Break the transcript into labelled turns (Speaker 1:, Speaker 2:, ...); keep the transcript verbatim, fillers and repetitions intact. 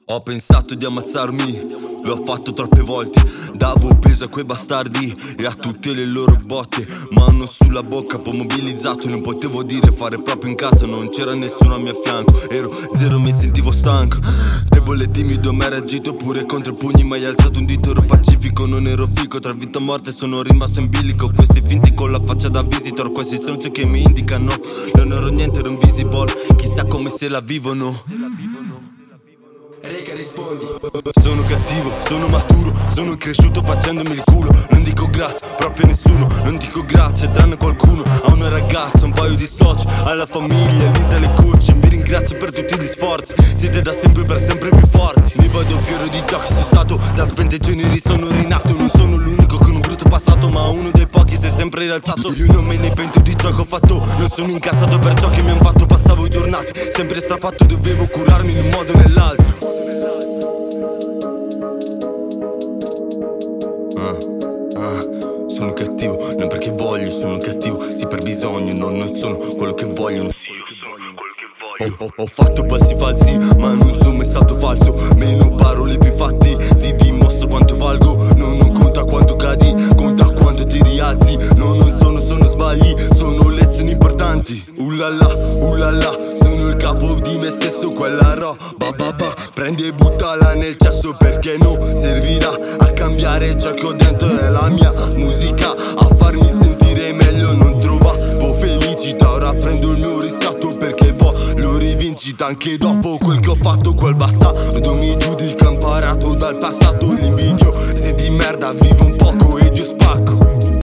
Speaker 1: Ho pensato di ammazzarmi, l'ho fatto troppe volte. Davo peso a quei bastardi e a tutte le loro botte. Mano sulla bocca, poi mobilizzato, non potevo dire, fare proprio in cazzo. Non c'era nessuno a mio fianco, ero zero, mi sentivo stanco. Debole e timido, ma ero agito pure contro i pugni. Mai alzato un dito, ero pacifico, non ero fico. Tra vita e morte sono rimasto in bilico. Questi finti con la faccia da visitor, questi sono ciò che mi indicano. Non ero niente, ero invisible, chissà come se la vivono.
Speaker 2: Reca, rispondi.
Speaker 1: Sono cattivo, sono maturo, sono cresciuto facendomi il culo. Non dico grazie, proprio a nessuno. Non dico grazie, tranne qualcuno. A una ragazza, un paio di soci, alla famiglia, Lisa e le cucce. Vi ringrazio per tutti gli sforzi, siete da sempre per sempre più forti. Mi vado fiero di ciò che sono stato, da spente generi sono rinato. Non sono l'unico con un brutto passato, ma uno dei pochi si è sempre rialzato. Io non me ne pento di ciò che ho fatto, non sono incazzato per ciò che mi hanno fatto. Passavo giornate, sempre strafatto, dovevo curarmi in un modo o nell'altro. Ah, ah, sono cattivo, non perché voglio, sono cattivo, sì per bisogno, no, non sono quello che vogliono. Sì, io sono quello che voglio. Ho, ho, ho fatto passi falsi, ma non sono mai stato falso. Meno parole, più fatti, ti dimostro quanto valgo. No, non conta quanto cadi, conta quanto ti rialzi. No, non sono, sono sbagli, sono lezioni importanti. Ullala, ullala, sono il capo di me stesso, quella roba, babà. Prendi e buttala nel cesso perché non servirà a cambiare ciò che ho dentro. È la mia musica a farmi sentire meglio. Non trovavo felicità, ora prendo il mio riscatto perché voglio rivincita. Anche dopo quel che ho fatto, quel bastardo mi giudica, imparato dal passato. L'invidio, se di merda vivo